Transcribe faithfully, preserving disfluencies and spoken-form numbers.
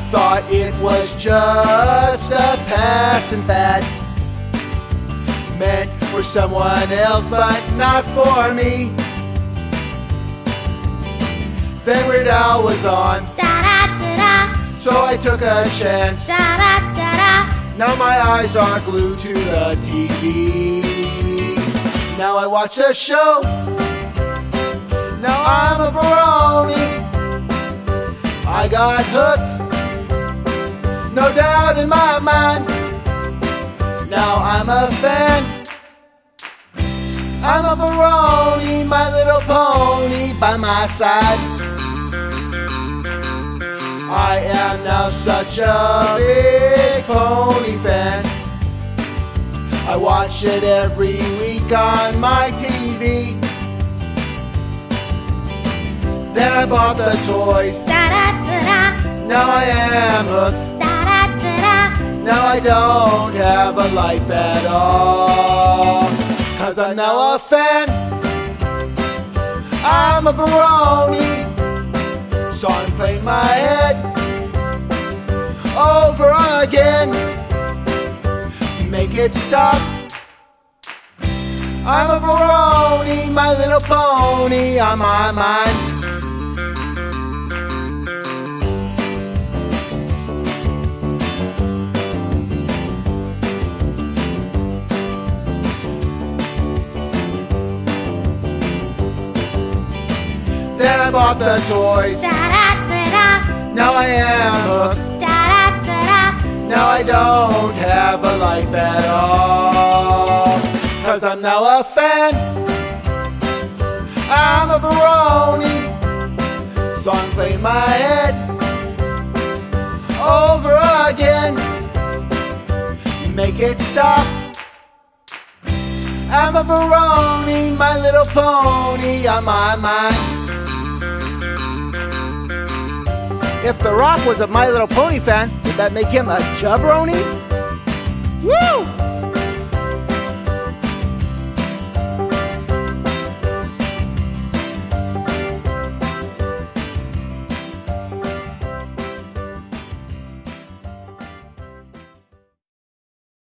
thought it was just a passing fad, meant for someone else but not for me. Then Weird Al was on, Da-da-da-da, so I took a chance. da-da-da-da. Now my eyes are glued to the T V. Now I watch the show. Now I'm a brony. I got hooked, no doubt in my mind. Now I'm a fan. I'm a brony, My Little Pony by my side. I am now such a big pony fan. I watch it every week on my T V. Then I bought the toys. Da-da-da-da, Now I am hooked. da-da-da-da. Now I don't have a life at all, 'cause I'm now a fan. I'm a brony, so I'm playing my head over again. Make it stop. I'm a brony, My Little Pony on my mind. Then I bought the toys. Da-da-da-da, Now I am hooked. da-da-da-da. Now I don't have a life at all, 'cause I'm now a fan. I'm a brony, so I'm playing my head over again. Make it stop. I'm a brony, My Little Pony on my mind. If The Rock was a My Little Pony fan, would that make him a jabroni? Woo!